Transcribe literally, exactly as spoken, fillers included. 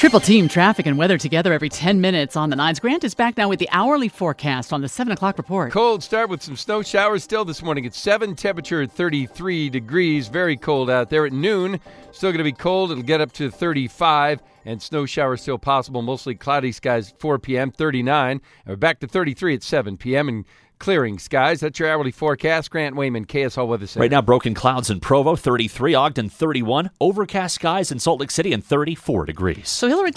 Triple team traffic and weather together every ten minutes on the nines. Grant is back now with the hourly forecast on the seven o'clock report. Cold start with some snow showers still this morning at seven. Temperature thirty-three degrees. Very cold out there at noon. Still going to be cold. It'll get up to thirty-five. And snow showers still possible. Mostly cloudy skies four p.m., thirty-nine. And we're back to thirty-three at seven p.m. and clearing skies. That's your hourly forecast. Grant Wayman, K S L Weather Center. Right now, broken clouds in Provo, thirty-three. Ogden, thirty-one. Overcast skies in Salt Lake City, and thirty-four degrees. So Hillary